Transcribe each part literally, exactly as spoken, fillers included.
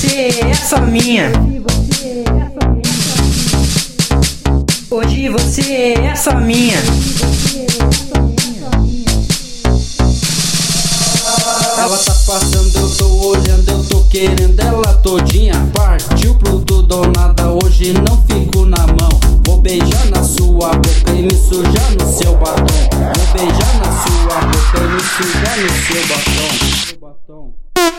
você é só minha. Hoje você é só minha. Ela tá passando, eu tô olhando, eu tô querendo ela todinha. Partiu pro tudo ou nada, hoje não fico na mão. Vou beijar na sua boca e me sujar no seu batom. Vou beijar na sua boca e me sujar no seu batom.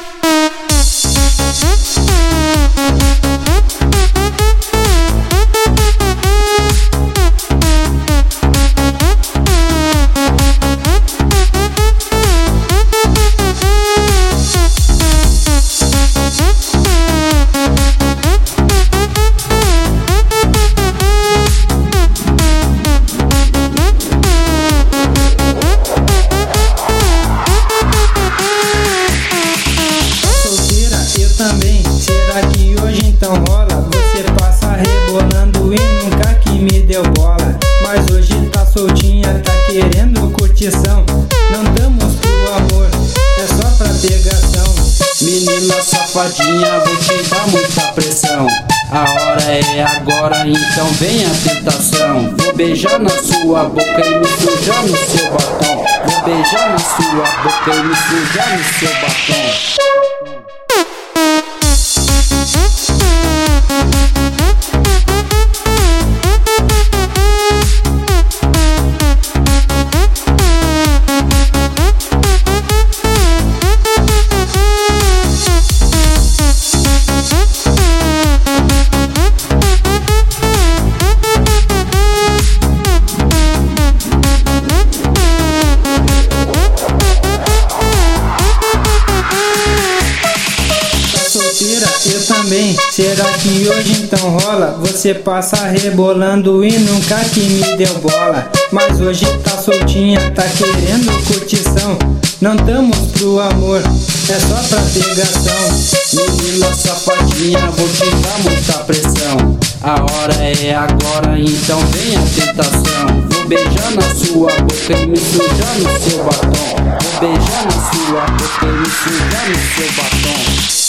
Também, será que hoje então rola? Você passa rebolando e nunca que me deu bola. Mas hoje tá soltinha, tá querendo curtição. Não damos pro amor, é só pra pegação. Menina safadinha, vou te dar muita pressão. A hora é agora, então vem a tentação. Vou beijar na sua boca e me sujar no seu batom. Vou beijar na sua boca e me sujar no seu batom. Eu também, será que hoje então rola? Você passa rebolando e nunca que me deu bola. Mas hoje tá soltinha, tá querendo curtição. Não damos pro amor, é só pra pegação. Menina safadinha, vou te dar muita pressão. A hora é agora, então vem a tentação. Vou beijar na sua boca e me sujar no seu batom. Vou beijar na sua boca e me sujar no seu batom.